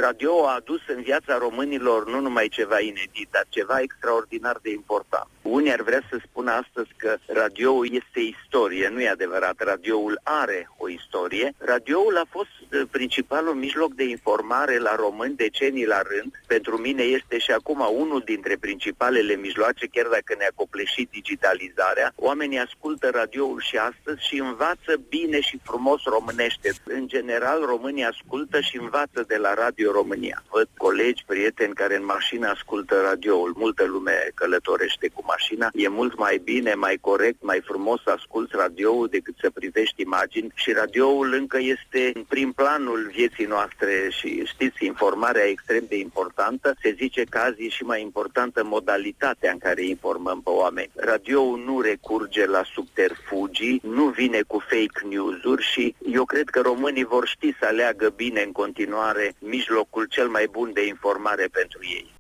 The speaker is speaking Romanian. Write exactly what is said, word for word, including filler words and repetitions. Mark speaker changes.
Speaker 1: radio a adus în viața românilor nu numai ceva inedit, dar ceva extraordinar de important. Unii ar vrea să spună astăzi că radioul este istorie. Nu e adevărat, radioul are o istorie. Radioul a fost principalul mijloc de informare la români decenii la rând. Pentru mine este și acum unul dintre principalele mijloace, chiar dacă ne-a copleșit digitalizarea. Oamenii ascultă radioul și astăzi și învață bine și frumos românește. În general, românii ascultă și învață de la Radio România. Văd colegi, prieteni care în mașină ascultă radioul. Multă lume călătorește cu mașina. E mult mai bine, mai corect, mai frumos să asculți radioul decât să privești imagini și radioul încă este în prim planul vieții noastre și știți, informarea e extrem de importantă. Se zice că azi e și mai importantă modalitatea în care informăm pe oameni. Radioul nu recurge la subterfugii, nu vine cu fake news-uri și eu cred că românii vor ști să aleagă bine în continuare mijlocul cel mai bun de informare pentru ei.